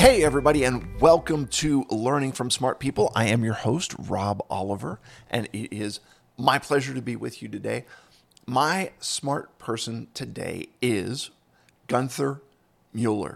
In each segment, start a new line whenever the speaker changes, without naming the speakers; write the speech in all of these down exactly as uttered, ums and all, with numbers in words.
Hey, everybody, and welcome to Learning from Smart People. I am your host, Rob Oliver, and it is my pleasure to be with you today. My smart person today is Gunther Mueller.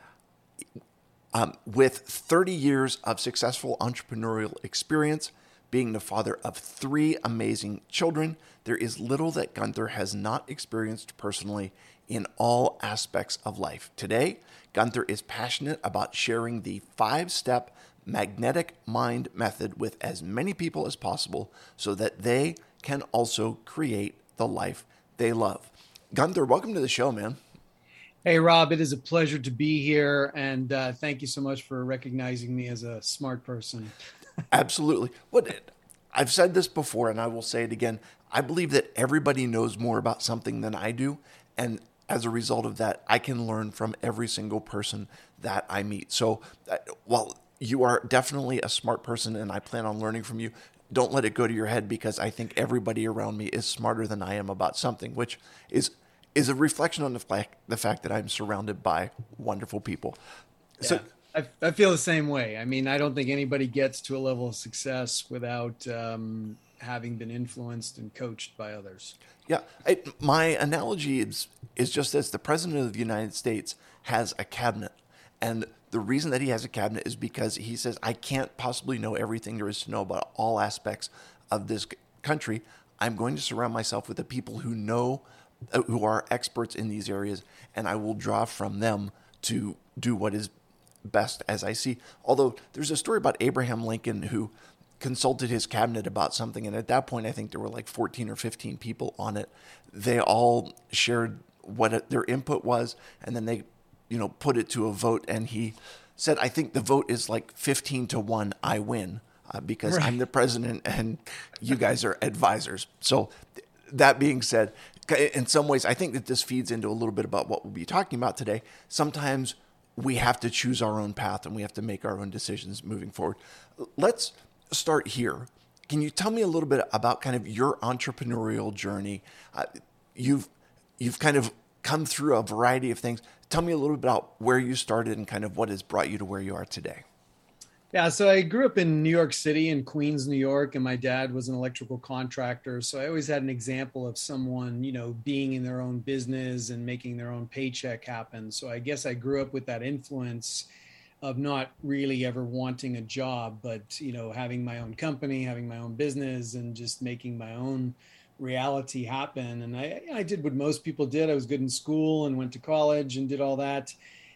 Um, with thirty years of successful entrepreneurial experience, being the father of three amazing children, there is little that Gunther has not experienced personally in all aspects of life. Today, Gunther is passionate about sharing the five-step magnetic mind method with as many people as possible so that they can also create the life they love. Gunther, welcome to the show, man.
Hey, Rob, it is a pleasure to be here. And uh, thank you so much for recognizing me as a smart person.
Absolutely. What I've said this before, and I will say it again. I believe that everybody knows more about something than I do, and as a result of that, I can learn from every single person that I meet. So, uh, while you are definitely a smart person, and I plan on learning from you, don't let it go to your head because I think everybody around me is smarter than I am about something, which is is a reflection on the fact the fact that I'm surrounded by wonderful people. So
Yeah, I, I feel the same way. I mean, I don't think anybody gets to a level of success without um, having been influenced and coached by others.
yeah, I, my analogy is is just this: the president of the United States has a cabinet, and the reason that he has a cabinet is because he says, "I can't possibly know everything there is to know about all aspects of this c- country. I'm going to surround myself with the people who know, uh, who are experts in these areas, and I will draw from them to do what is best as I see." Although there's a story about Abraham Lincoln who consulted his cabinet about something, and at that point, I think there were like fourteen or fifteen people on it. They all shared what it, their input was, and then they, you know, put it to a vote. And he said, "I think the vote is like fifteen to one. I win." Uh, because
Right.
I'm the president and you guys are advisors. So, that being said, in some ways, I think that this feeds into a little bit about what we'll be talking about today. Sometimes we have to choose our own path and we have to make our own decisions moving forward. Let's start here. Can you tell me a little bit about kind of your entrepreneurial journey? Uh, you've you've kind of come through a variety of things. Tell me a little bit about where you started and kind of what has brought you to where you are today.
Yeah, so I grew up in New York City, in Queens, New York, and my dad was an electrical contractor. So I always had an example of someone, you know, being in their own business and making their own paycheck happen. So I guess I grew up with that influence of not really ever wanting a job, but, you know, having my own company, having my own business, and just making my own reality happen. And I, I did what most people did. I was good in school and went to college and did all that.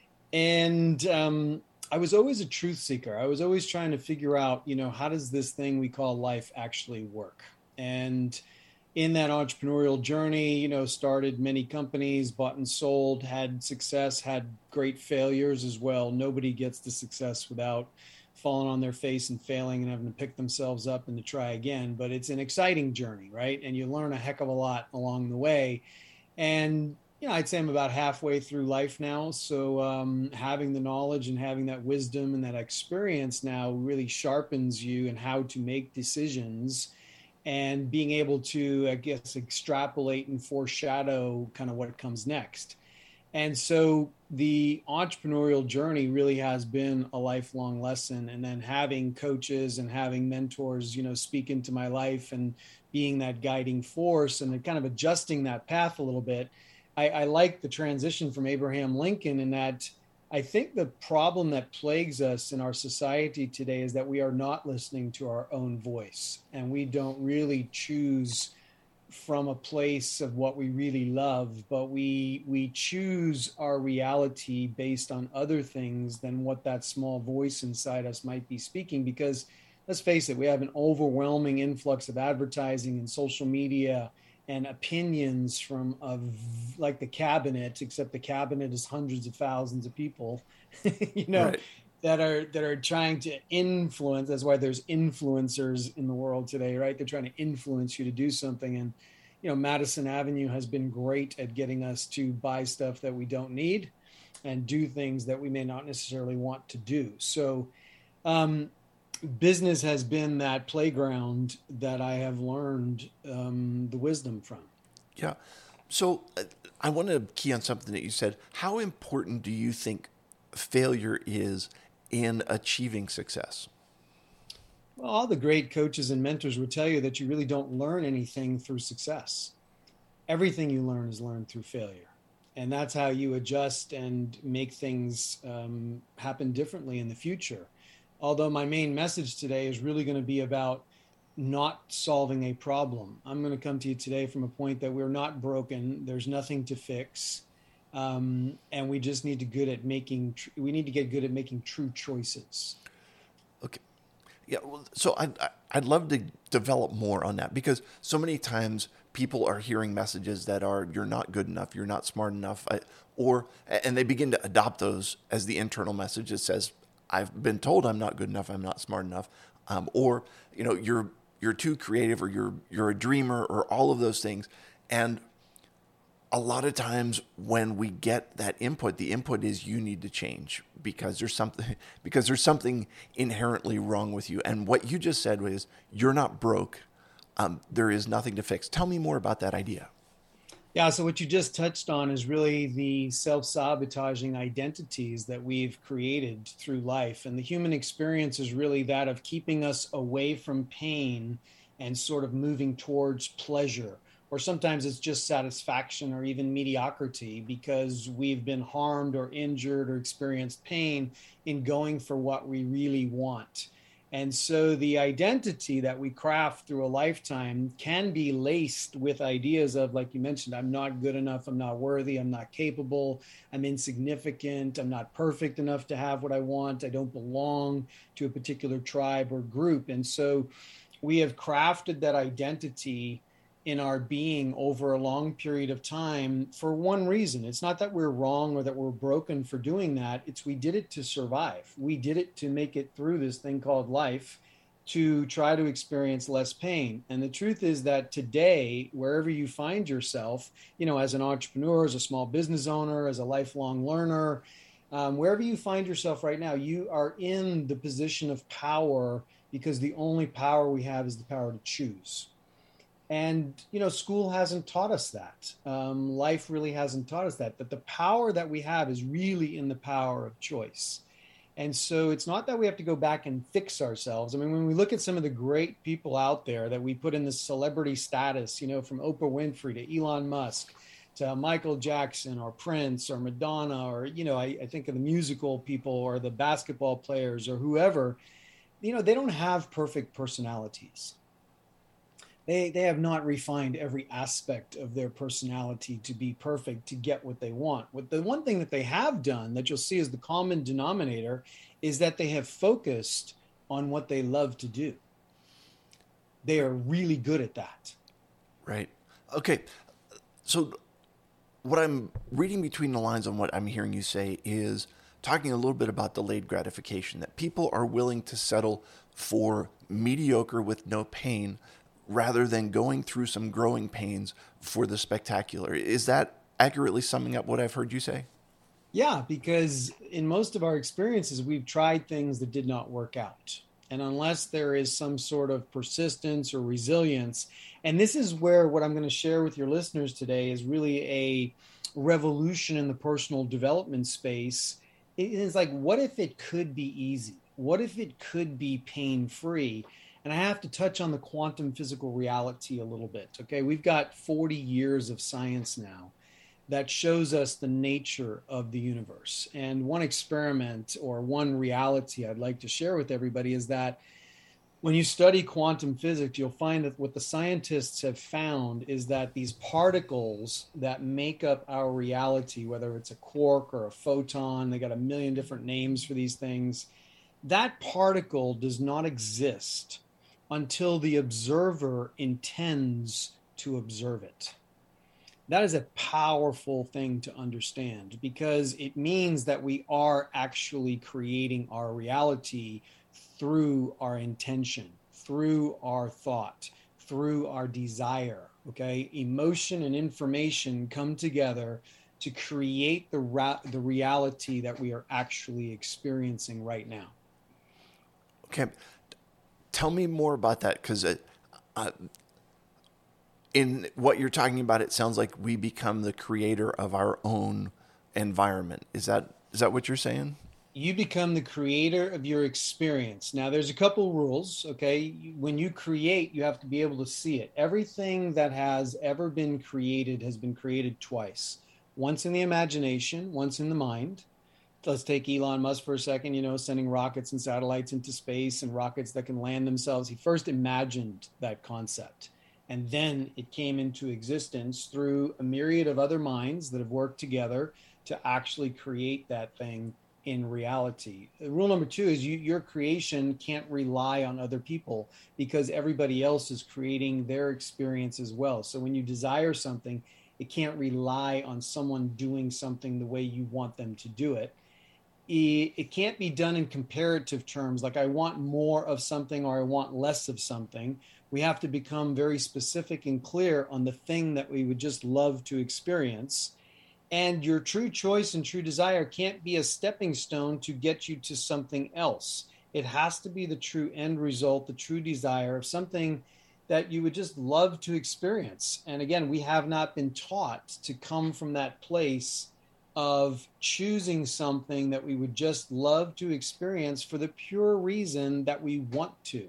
And um, I was always a truth seeker. I was always trying to figure out, you know, how does this thing we call life actually work? And in that entrepreneurial journey, you know, started many companies, bought and sold, had success, had great failures as well. Nobody gets the success without falling on their face and failing and having to pick themselves up and to try again. But it's an exciting journey, right? And you learn a heck of a lot along the way. And you know, I'd say I'm about halfway through life now. So um, having the knowledge and having that wisdom and that experience now really sharpens you in how to make decisions and being able to, I guess, extrapolate and foreshadow kind of what comes next. And so the entrepreneurial journey really has been a lifelong lesson. And then having coaches and having mentors, you know, speak into my life and being that guiding force and kind of adjusting that path a little bit. I, I like the transition from Abraham Lincoln in that I think the problem that plagues us in our society today is that we are not listening to our own voice and we don't really choose from a place of what we really love, but we we choose our reality based on other things than what that small voice inside us might be speaking. Because let's face it, we have an overwhelming influx of advertising and social media and opinions from of like the cabinet, except the cabinet is hundreds of thousands of people, you know,
Right.
that are that are trying to influence. That's why there's influencers in the world today, right? They're trying to influence you to do something. And you know, Madison Avenue has been great at getting us to buy stuff that we don't need and do things that we may not necessarily want to do. So um business has been that playground that I have learned um, the wisdom from.
Yeah. So uh, I want to key on something that you said. How important do you think failure is in achieving success?
Well, all the great coaches and mentors will tell you that you really don't learn anything through success. Everything you learn is learned through failure. And that's how you adjust and make things um, happen differently in the future. Although my main message today is really going to be about not solving a problem. I'm going to come to you today from a point that we're not broken. There's nothing to fix. Um, and we just need to good at making, tr- we need to get good at making true choices.
Okay. Yeah. Well, so I'd, I'd love to develop more on that, because so many times people are hearing messages that are, you're not good enough, you're not smart enough, or, and they begin to adopt those as the internal message that says, I've been told I'm not good enough, I'm not smart enough, um, or, you know, you're, you're too creative, or you're, you're a dreamer, or all of those things. And a lot of times when we get that input, the input is, you need to change because there's something, because there's something inherently wrong with you. And what you just said was, you're not broke. Um, there is nothing to fix. Tell me more about that idea.
Yeah, so what you just touched on is really the self-sabotaging identities that we've created through life. And the human experience is really that of keeping us away from pain and sort of moving towards pleasure. Or sometimes it's just satisfaction or even mediocrity because we've been harmed or injured or experienced pain in going for what we really want. And so the identity that we craft through a lifetime can be laced with ideas of, like you mentioned, I'm not good enough, I'm not worthy, I'm not capable, I'm insignificant, I'm not perfect enough to have what I want, I don't belong to a particular tribe or group. And so we have crafted that identity in our being over a long period of time for one reason. It's not that we're wrong or that we're broken for doing that. It's we did it to survive. We did it to make it through this thing called life, to try to experience less pain. And the truth is that today, wherever you find yourself, you know, as an entrepreneur, as a small business owner, as a lifelong learner, um, wherever you find yourself right now, you are in the position of power because the only power we have is the power to choose. And, you know, school hasn't taught us that. Um, life really hasn't taught us that, that the power that we have is really in the power of choice. And so it's not that we have to go back and fix ourselves. I mean, when we look at some of the great people out there that we put in the celebrity status, you know, from Oprah Winfrey to Elon Musk to Michael Jackson or Prince or Madonna, or, you know, I, I think of the musical people or the basketball players or whoever, you know, they don't have perfect personalities. They, they have not refined every aspect of their personality to be perfect to get what they want. What the one thing that they have done that you'll see as the common denominator is that they have focused on what they love to do. They are really good at that.
Right. Okay. So what I'm reading between the lines on what I'm hearing you say is talking a little bit about delayed gratification, that people are willing to settle for mediocre with no pain rather than going through some growing pains for the spectacular. Is that accurately summing up what I've heard you say?
Yeah, because in most of our experiences, we've tried things that did not work out. And unless there is some sort of persistence or resilience, and this is where what I'm going to share with your listeners today is really a revolution in the personal development space. It is like, what if it could be easy? What if it could be pain-free? And I have to touch on the quantum physical reality a little bit. Okay, we've got forty years of science now that shows us the nature of the universe. And one experiment or one reality I'd like to share with everybody is that when you study quantum physics, you'll find that what the scientists have found is that these particles that make up our reality, whether it's a quark or a photon, they got a million different names for these things, that particle does not exist until the observer intends to observe it. That is a powerful thing to understand because it means that we are actually creating our reality through our intention, through our thought, through our desire. Okay, emotion and information come together to create the ra- the reality that we are actually experiencing right now.
Okay. Tell me more about that, because uh, in what you're talking about, it sounds like we become the creator of our own environment. Is that Is that what you're saying?
You become the creator of your experience. Now, there's a couple rules, okay? When you create, you have to be able to see it. Everything that has ever been created has been created twice. Once in the imagination, once in the mind. Let's take Elon Musk for a second, you know, sending rockets and satellites into space and rockets that can land themselves. He first imagined that concept, and then it came into existence through a myriad of other minds that have worked together to actually create that thing in reality. Rule number two is you, your creation can't rely on other people because everybody else is creating their experience as well. So when you desire something, it can't rely on someone doing something the way you want them to do it. It can't be done in comparative terms, like I want more of something or I want less of something. We have to become very specific and clear on the thing that we would just love to experience. And your true choice and true desire can't be a stepping stone to get you to something else. It has to be the true end result, the true desire of something that you would just love to experience. And again, we have not been taught to come from that place of choosing something that we would just love to experience for the pure reason that we want to.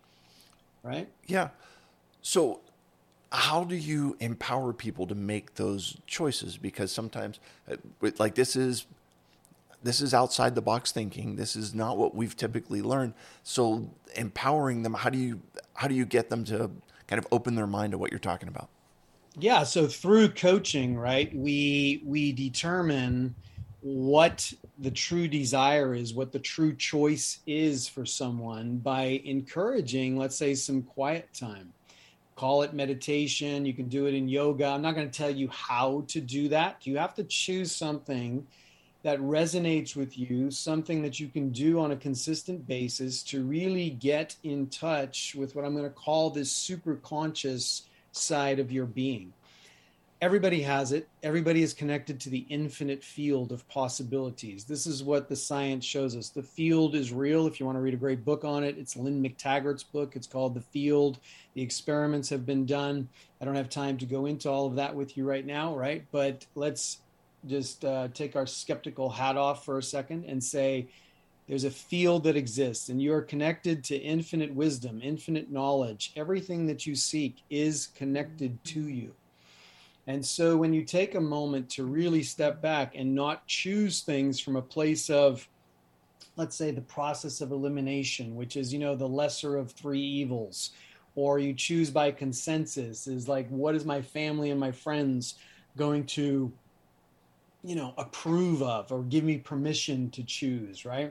Right?
Yeah. So how do you empower people to make those choices? Because sometimes, uh, like this is this is outside the box thinking. This is not what we've typically learned. So empowering them, how do you how do you get them to kind of open their mind to what you're talking about?
Yeah, so through coaching, right, we we determine what the true desire is, what the true choice is for someone by encouraging, let's say, some quiet time. Call it meditation. You can do it in yoga. I'm not going to tell you how to do that. You have to choose something that resonates with you, something that you can do on a consistent basis to really get in touch with what I'm going to call this super conscious side of your being. Everybody has it. Everybody is connected to the infinite field of possibilities. This is what the science shows us. The field is real. If you want to read a great book on it, it's Lynn McTaggart's book. It's called The Field. The experiments have been done. I don't have time to go into all of that with you right now, right? But let's just uh, take our skeptical hat off for a second and say, there's a field that exists and you are connected to infinite wisdom, infinite knowledge. Everything that you seek is connected to you. And so when you take a moment to really step back and not choose things from a place of, let's say, the process of elimination, which is, you know, the lesser of three evils, or you choose by consensus, is like, what is my family and my friends going to, you know, approve of or give me permission to choose, right?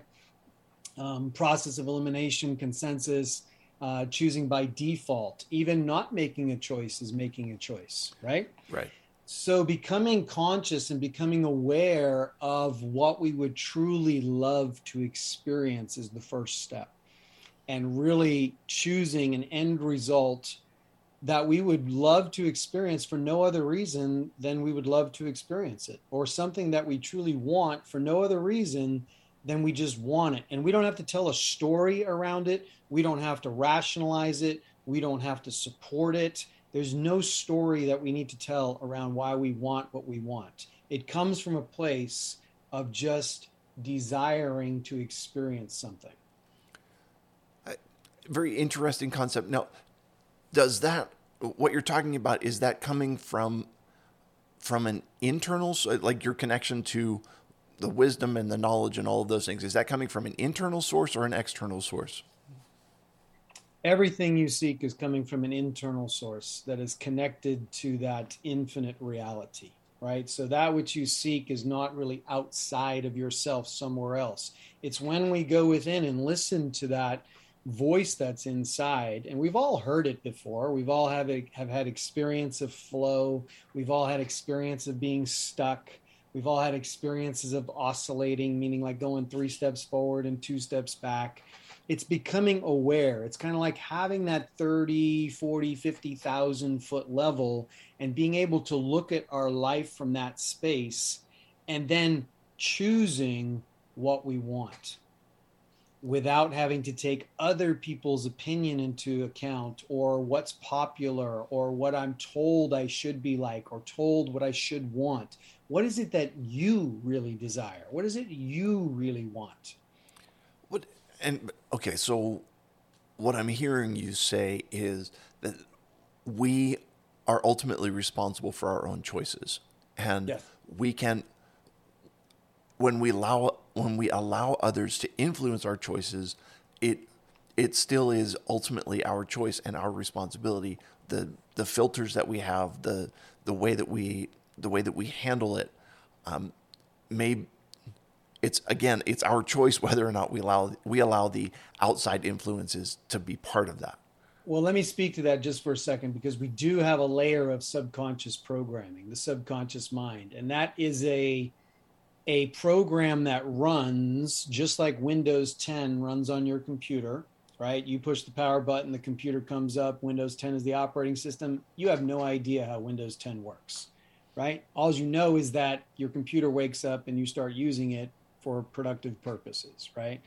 Um, process of elimination, consensus, uh, choosing by default, even not making a choice is making a choice, right?
Right.
So becoming conscious and becoming aware of what we would truly love to experience is the first step. And really choosing an end result that we would love to experience for no other reason than we would love to experience it, or something that we truly want for no other reason than we just want it. And we don't have to tell a story around it. We don't have to rationalize it. We don't have to support it. There's no story that we need to tell around why we want what we want. It comes from a place of just desiring to experience something.
Very interesting concept. Now, does that, what you're talking about, is that coming from from an internal, like your connection to the wisdom and the knowledge and all of those things, is that coming from an internal source or an external source?
Everything you seek is coming from an internal source that is connected to that infinite reality, right? So that which you seek is not really outside of yourself somewhere else. It's when we go within and listen to that voice that's inside, and we've all heard it before. We've all have, a, have had experience of flow. We've all had experience of being stuck. We've all had experiences of oscillating, meaning like going three steps forward and two steps back. It's becoming aware. It's kind of like having that thirty, forty, fifty thousand foot level and being able to look at our life from that space and then choosing what we want without having to take other people's opinion into account, or what's popular, or what I'm told I should be like, or told what I should want. What is it that you really desire? What is it you really want?
What and okay, so what I'm hearing you say is that we are ultimately responsible for our own choices. And
Yes.
we can when we allow when we allow others to influence our choices, it it still is ultimately our choice and our responsibility. The the filters that we have, the the way that we the way that we handle it, um, may it's again it's our choice whether or not we allow we allow the outside influences to be part of that.
Well, let me speak to that just for a second because we do have a layer of subconscious programming, the subconscious mind, and that is a a program that runs just like Windows ten runs on your computer, right? You push the power button, the computer comes up, Windows ten is the operating system. You have no idea how Windows ten works, right? All you know is that your computer wakes up and you start using it for productive purposes, right?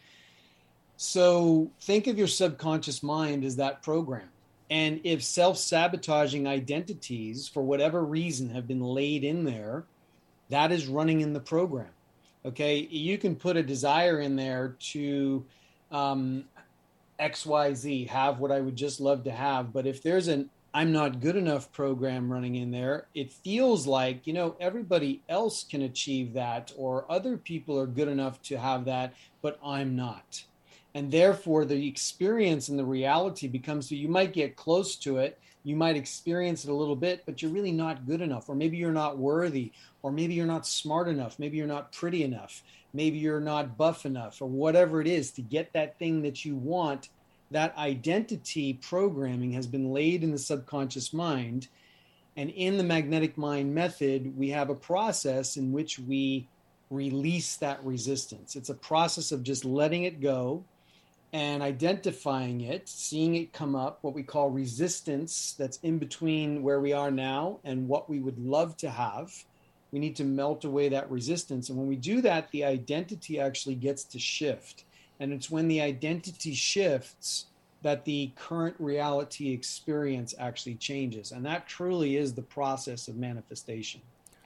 So think of your subconscious mind as that program. And if self sabotaging identities, for whatever reason, have been laid in there, that is running in the program. Okay. You can put a desire in there to um, X Y Z, have what I would just love to have. But if there's an I'm not good enough program running in there, it feels like, you know, everybody else can achieve that, or other people are good enough to have that, but I'm not. And therefore, the experience and the reality becomes that you might get close to it. You might experience it a little bit, but you're really not good enough. Or maybe you're not worthy. Or maybe you're not smart enough. Maybe you're not pretty enough. Maybe you're not buff enough, or whatever it is to get that thing that you want. That identity programming has been laid in the subconscious mind. And in the magnetic mind method, we have a process in which we release that resistance. It's a process of just letting it go and identifying it, seeing it come up, what we call resistance that's in between where we are now and what we would love to have. We need to melt away that resistance. And when we do that, the identity actually gets to shift. And it's when the identity shifts that the current reality experience actually changes. And that truly is the process of manifestation.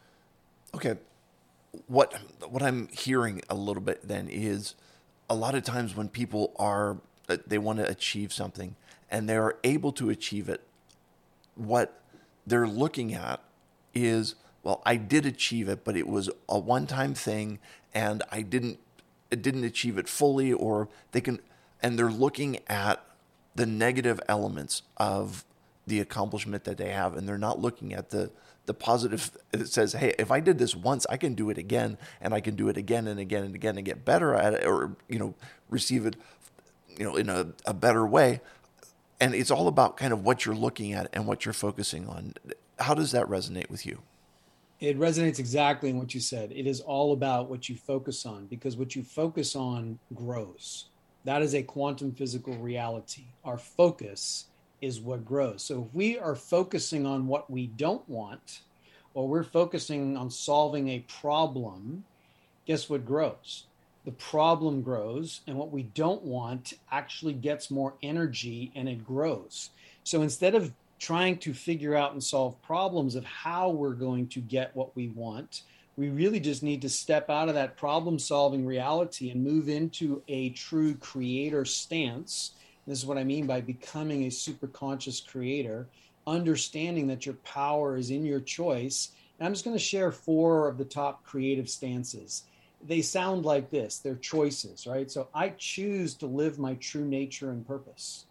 Okay, what what I'm hearing a little bit then is a lot of times when people are uh, they want to achieve something and they're able to achieve it, what they're looking at is, well, I did achieve it, but it was a one-time thing and I didn't it didn't achieve it fully, or they can and they're looking at the negative elements of the accomplishment that they have, and they're not looking at the the positive. It says, hey, if I did this once, I can do it again, and I can do it again and again and again and get better at it, or you know receive it you know in a, a better way. And it's all about kind of what you're looking at and what you're focusing on. How does that resonate with you?
It resonates exactly in what you said. It is all about what you focus on, because what you focus on grows. That is a quantum physical reality. Our focus is what grows. So if we are focusing on what we don't want, or we're focusing on solving a problem, guess what grows? The problem grows, and what we don't want actually gets more energy and it grows. So instead of trying to figure out and solve problems of how we're going to get what we want, we really just need to step out of that problem solving reality and move into a true creator stance. This is what I mean by becoming a super conscious creator, understanding that your power is in your choice. And I'm just going to share four of the top creative stances. They sound like this, they're choices, right? So I choose to live my true nature and purpose.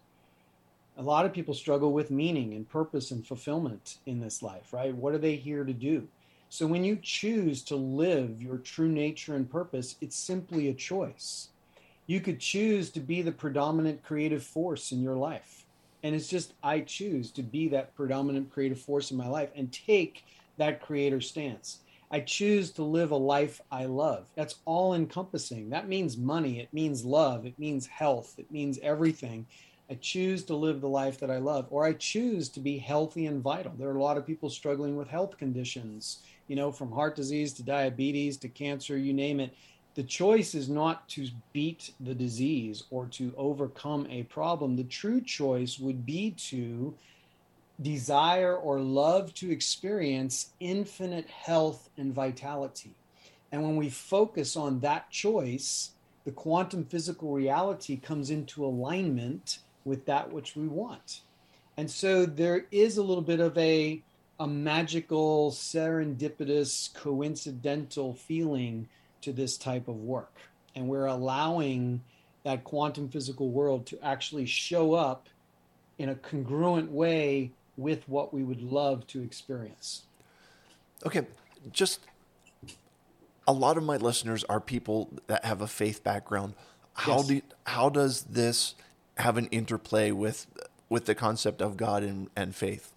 A lot of people struggle with meaning and purpose and fulfillment in this life, right? What are they here to do? So when you choose to live your true nature and purpose, it's simply a choice. You could choose to be the predominant creative force in your life. And it's just, I choose to be that predominant creative force in my life and take that creator stance. I choose to live a life I love. That's all encompassing. That means money. It means love. It means health. It means everything. I choose to live the life that I love, or I choose to be healthy and vital. There are a lot of people struggling with health conditions, you know, from heart disease to diabetes to cancer, you name it. The choice is not to beat the disease or to overcome a problem. The true choice would be to desire or love to experience infinite health and vitality. And when we focus on that choice, the quantum physical reality comes into alignment with that which we want. And so there is a little bit of a, a magical, serendipitous, coincidental feeling to this type of work. And we're allowing that quantum physical world to actually show up in a congruent way with what we would love to experience.
Okay, just a lot of my listeners are people that have a faith background. How
Yes.
do how does this have an interplay with with the concept of God and, and faith?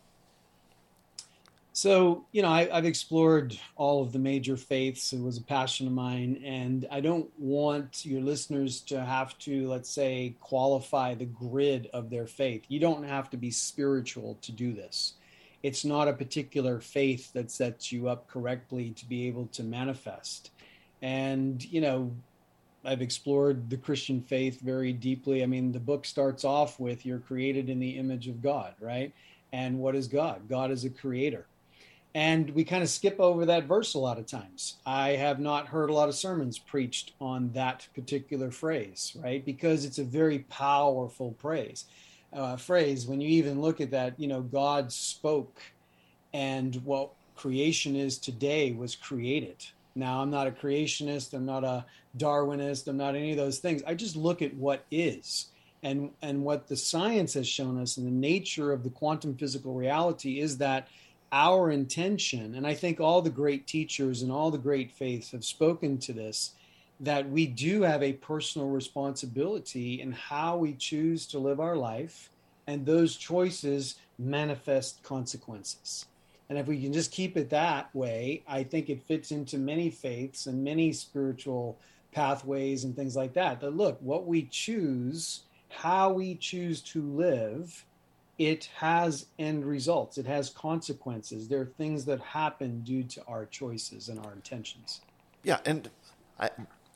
So, you know, I, I've explored all of the major faiths. It was a passion of mine. And I don't want your listeners to have to, let's say, qualify the grid of their faith. You don't have to be spiritual to do this. It's not a particular faith that sets you up correctly to be able to manifest. And, you know, I've explored the Christian faith very deeply. I mean, the book starts off with you're created in the image of God, right? And what is God? God is a creator. And we kind of skip over that verse a lot of times. I have not heard a lot of sermons preached on that particular phrase, right? Because it's a very powerful praise, uh, phrase. When you even look at that, you know, God spoke, and what creation is today was created. Now, I'm not a creationist. I'm not a Darwinist. I'm not any of those things. I just look at what is. And, and what the science has shown us and the nature of the quantum physical reality is that our intention, and I think all the great teachers and all the great faiths have spoken to this, that we do have a personal responsibility in how we choose to live our life, and those choices manifest consequences. And if we can just keep it that way, I think it fits into many faiths and many spiritual pathways and things like that. That look, what we choose, how we choose to live, it has end results. It has consequences. There are things that happen due to our choices and our intentions.
Yeah, and I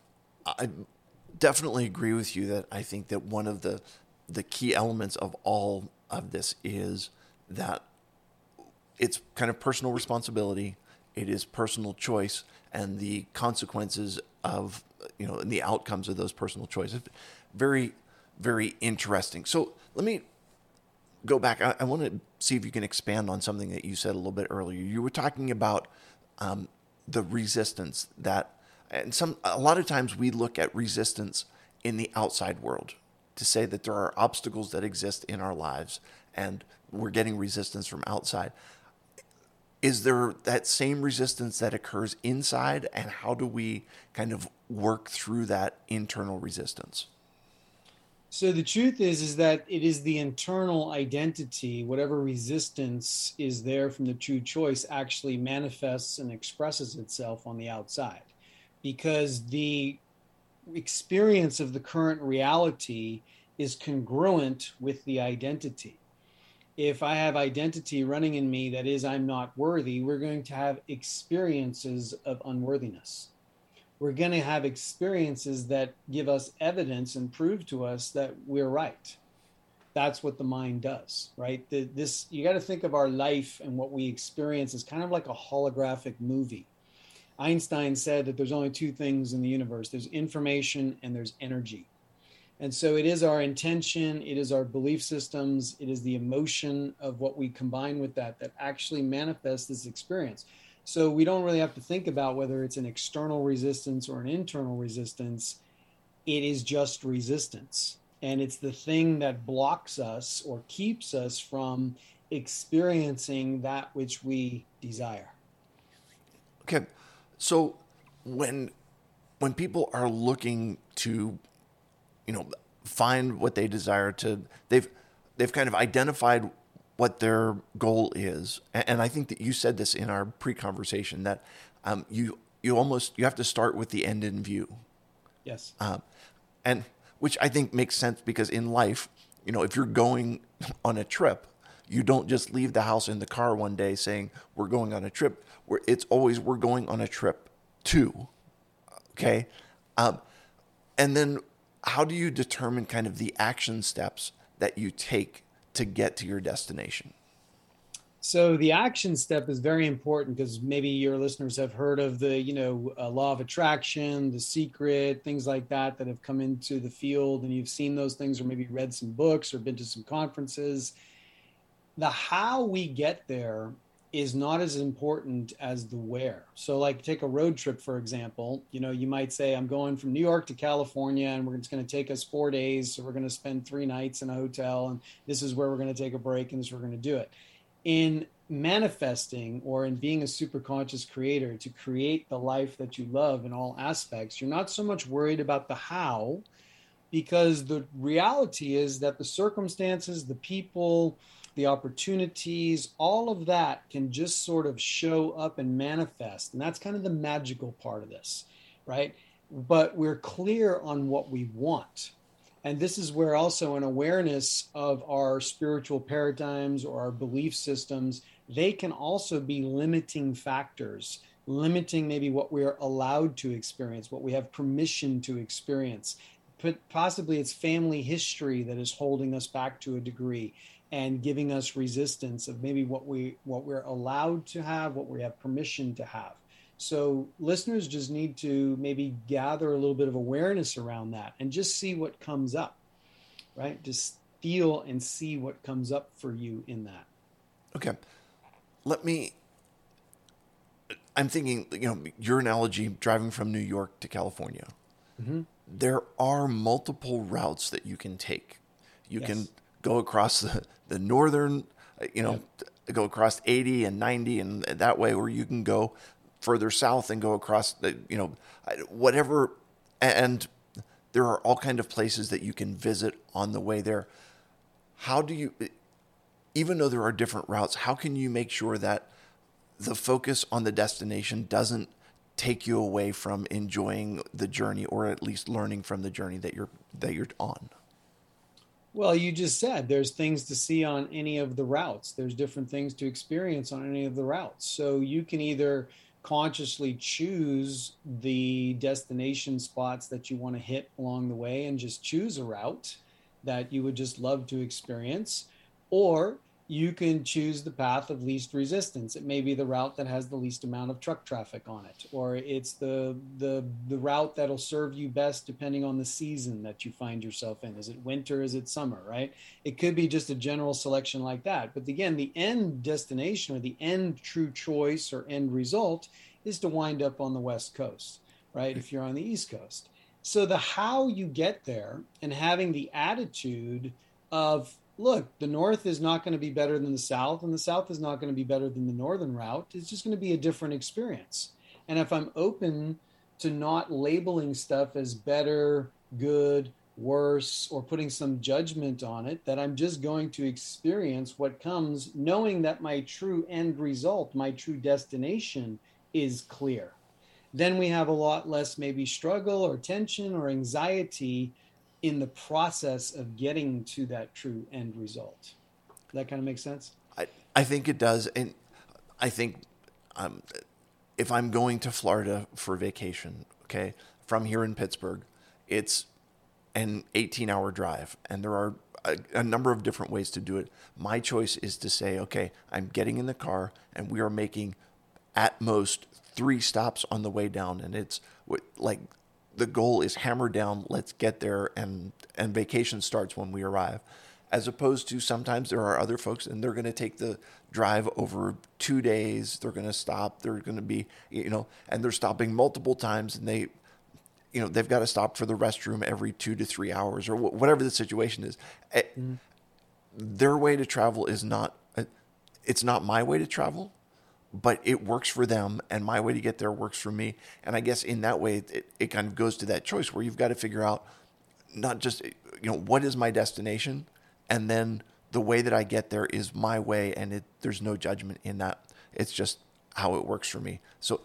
I definitely agree with you that I think that one of the the key elements of all of this is that it's kind of personal responsibility, it is personal choice, and the consequences of, you know, and the outcomes of those personal choices. Very, very interesting. So let me go back. I, I want to see if you can expand on something that you said a little bit earlier. You were talking about um, the resistance that, and some a lot of times we look at resistance in the outside world to say that there are obstacles that exist in our lives, and we're getting resistance from outside. Is there that same resistance that occurs inside, and how do we kind of work through that internal resistance?
So the truth is, is that it is the internal identity, whatever resistance is there from the true choice actually manifests and expresses itself on the outside, because the experience of the current reality is congruent with the identity. If I have identity running in me that is, I'm not worthy, we're going to have experiences of unworthiness. We're going to have experiences that give us evidence and prove to us that we're right. That's what the mind does, right? The, this you got to think of our life and what we experience as kind of like a holographic movie. Einstein said that there's only two things in the universe: there's information and there's energy. And so it is our intention, it is our belief systems, it is the emotion of what we combine with that that actually manifests this experience. So we don't really have to think about whether it's an external resistance or an internal resistance. It is just resistance. And it's the thing that blocks us or keeps us from experiencing that which we desire.
Okay, so when when people are looking to, you know, find what they desire to, they've they've kind of identified what their goal is, and I think that you said this in our pre-conversation that um, you you almost you have to start with the end in view.
Yes.
Um, and which I think makes sense, because in life, you know, if you're going on a trip, you don't just leave the house in the car one day saying we're going on a trip. Where it's always we're going on a trip too. Okay, um, and then how do you determine kind of the action steps that you take to get to your destination?
So the action step is very important because maybe your listeners have heard of the, you know, uh, law of attraction, The Secret, things like that that have come into the field, and you've seen those things, or maybe read some books or been to some conferences. The how we get there is not as important as the where. So like take a road trip, for example, you know, you might say, I'm going from New York to California and we're, it's going to take us four days. So we're going to spend three nights in a hotel and this is where we're going to take a break and this is where we're going to do it. In manifesting or in being a super conscious creator to create the life that you love in all aspects, you're not so much worried about the how, because the reality is that the circumstances, the people, the opportunities, all of that can just sort of show up and manifest. And that's kind of the magical part of this, right? But we're clear on what we want. And this is where also an awareness of our spiritual paradigms or our belief systems, they can also be limiting factors, limiting maybe what we're allowed to experience, what we have permission to experience. But possibly it's family history that is holding us back to a degree and giving us resistance of maybe what we what we're allowed to have, what we have permission to have. So listeners just need to maybe gather a little bit of awareness around that and just see what comes up, right? Just feel and see what comes up for you in that.
Okay. Let me, I'm thinking, you know, your analogy, driving from New York to California. Mm-hmm. There are multiple routes that you can take. You yes. can go across the, the northern, you know, yep. go across eighty and ninety and that way, or you can go further south and go across the, you know, whatever. And there are all kinds of places that you can visit on the way there. How do you, even though there are different routes, how can you make sure that the focus on the destination doesn't take you away from enjoying the journey, or at least learning from the journey that you're, that you're on?
Well, you just said there's things to see on any of the routes. There's different things to experience on any of the routes. So you can either consciously choose the destination spots that you want to hit along the way and just choose a route that you would just love to experience, or you can choose the path of least resistance. It may be the route that has the least amount of truck traffic on it, or it's the the the route that'll serve you best depending on the season that you find yourself in. Is it winter? Is it summer, right? It could be just a general selection like that. But again, the end destination or the end true choice or end result is to wind up on the West Coast, right? If you're on the East Coast. So the how you get there and having the attitude of, look, the North is not going to be better than the South, and the South is not going to be better than the Northern route. It's just going to be a different experience. And if I'm open to not labeling stuff as better, good, worse, or putting some judgment on it, that I'm just going to experience what comes, knowing that my true end result, my true destination is clear. Then we have a lot less maybe struggle or tension or anxiety in the process of getting to that true end result. Does that kind of make sense?
I, I think it does. And I think um, if I'm going to Florida for vacation, okay, from here in Pittsburgh, it's an eighteen hour drive, and there are a, a number of different ways to do it. My choice is to say, okay, I'm getting in the car and we are making at most three stops on the way down. And it's like, the goal is hammer down, let's get there, and and vacation starts when we arrive. As opposed to sometimes there are other folks and they're going to take the drive over two days. They're going to stop. They're going to be, you know, and they're stopping multiple times, and they, you know, they've got to stop for the restroom every two to three hours or whatever the situation is. Mm-hmm. Their way to travel is not, it's not my way to travel, but it works for them, and my way to get there works for me. And I guess in that way, it, it kind of goes to that choice where you've got to figure out not just, you know, what is my destination, and then the way that I get there is my way, and it, there's no judgment in that. It's just how it works for me. So,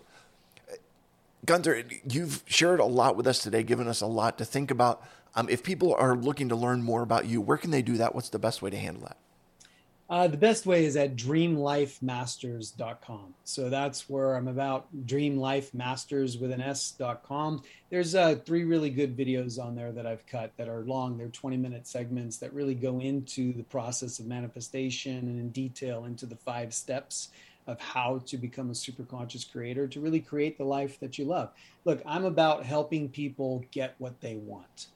Gunther, you've shared a lot with us today, given us a lot to think about. Um, if people are looking to learn more about you, where can they do that? What's the best way to handle that?
Uh, the best way is at dream life masters dot com. So that's where I'm about, dream life masters with an S dot com. There's uh, three really good videos on there that I've cut that are long. They're twenty minute segments that really go into the process of manifestation and in detail into the five steps of how to become a super conscious creator to really create the life that you love. Look, I'm about helping people get what they want.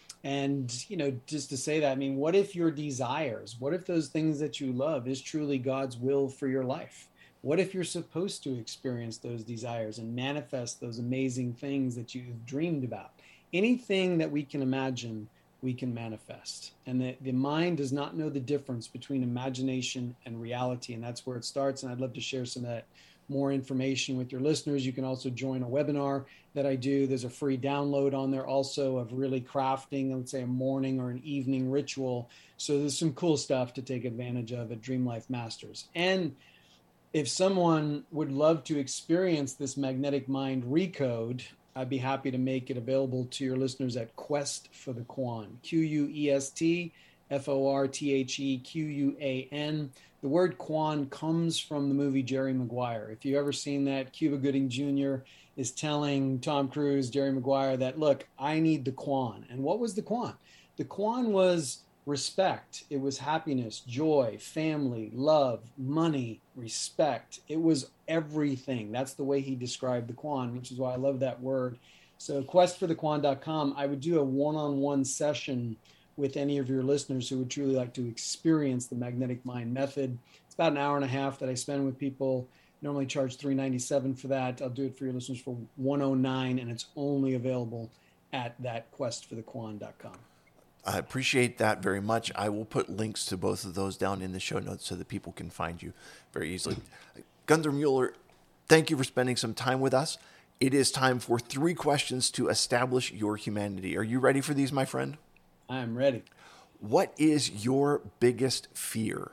And, you know, just to say that, I mean, what if your desires, what if those things that you love is truly God's will for your life? What if you're supposed to experience those desires and manifest those amazing things that you've dreamed about? Anything that we can imagine, we can manifest. And the, the mind does not know the difference between imagination and reality. And that's where it starts. And I'd love to share some of that more information with your listeners. You can also join a webinar that I do. There's a free download on there also of really crafting, I would say, a morning or an evening ritual. So there's some cool stuff to take advantage of at Dream Life Masters. And if someone would love to experience this magnetic mind recode, I'd be happy to make it available to your listeners at Quest for the Quan, Q U E S T F O R T H E Q U A N. The word Quan comes from the movie Jerry Maguire. If you've ever seen that, Cuba Gooding Junior is telling Tom Cruise, Jerry Maguire, that, look, I need the Quan. And what was the Quan? The Quan was respect. It was happiness, joy, family, love, money, respect. It was everything. That's the way he described the Quan, which is why I love that word. So quest for the quan dot com, I would do a one-on-one session with any of your listeners who would truly like to experience the magnetic mind method. It's about an hour and a half that I spend with people. Normally charge three ninety-seven for that. I'll do it for your listeners for one oh nine, and it's only available at that quest for the quan dot com.
I appreciate that very much. I will put links to both of those down in the show notes so that people can find you very easily. Gunther Mueller, thank you for spending some time with us. It is time for three questions to establish your humanity. Are you ready for these, my friend?
I'm ready.
What is your biggest fear?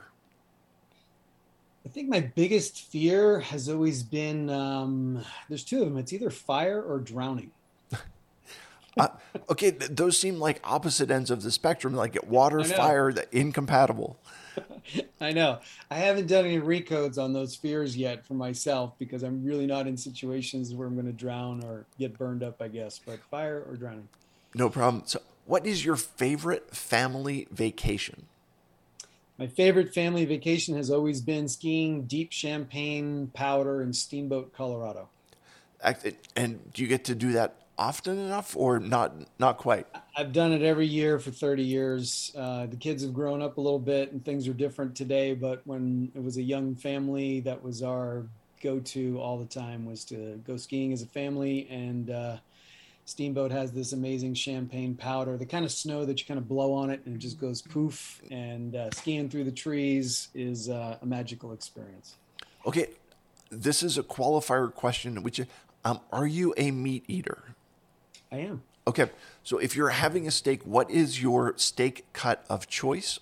I think my biggest fear has always been, um, there's two of them. It's either fire or drowning.
uh, okay, th- those seem like opposite ends of the spectrum, like water, fire, incompatible.
I know. I haven't done any recodes on those fears yet for myself because I'm really not in situations where I'm going to drown or get burned up, I guess. But fire or drowning.
No problem. So what is your favorite family vacation?
My favorite family vacation has always been skiing deep Champagne Powder in Steamboat, Colorado.
And do you get to do that often enough or not not quite?
I've done it every year for thirty years. Uh, the kids have grown up a little bit and things are different today, but when it was a young family, that was our go-to all the time, was to go skiing as a family. And uh, Steamboat has this amazing champagne powder, the kind of snow that you kind of blow on it and it just goes poof. And uh, skiing through the trees is uh, a magical experience.
Okay, this is a qualifier question, which um, are you a meat eater?
I am.
Okay, so if you're having a steak, what is your steak cut of choice?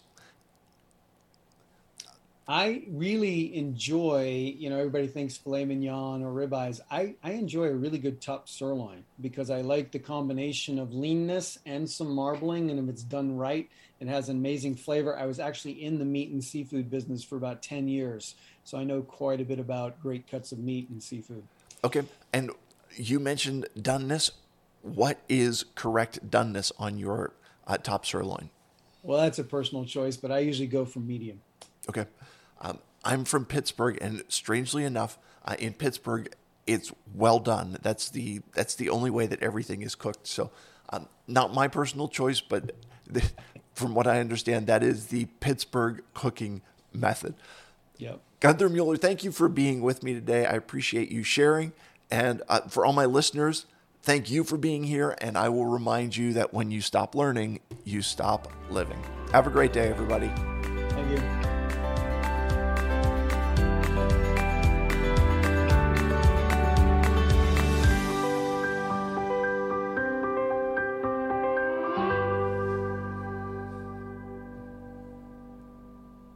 I really enjoy, you know, everybody thinks filet mignon or ribeyes. I, I enjoy a really good top sirloin because I like the combination of leanness and some marbling. And if it's done right, it has an amazing flavor. I was actually in the meat and seafood business for about ten years. So I know quite a bit about great cuts of meat and seafood.
Okay. And you mentioned doneness. What is correct doneness on your uh, top sirloin?
Well, that's a personal choice, but I usually go for medium.
Okay. Um, I'm from Pittsburgh, and strangely enough, uh, in Pittsburgh, it's well done. That's the that's the only way that everything is cooked. So, um, not my personal choice, but the, from what I understand, that is the Pittsburgh cooking method.
Yep.
Gunther Mueller, thank you for being with me today. I appreciate you sharing. And uh, for all my listeners, thank you for being here. And I will remind you that when you stop learning, you stop living. Have a great day, everybody.
Thank you.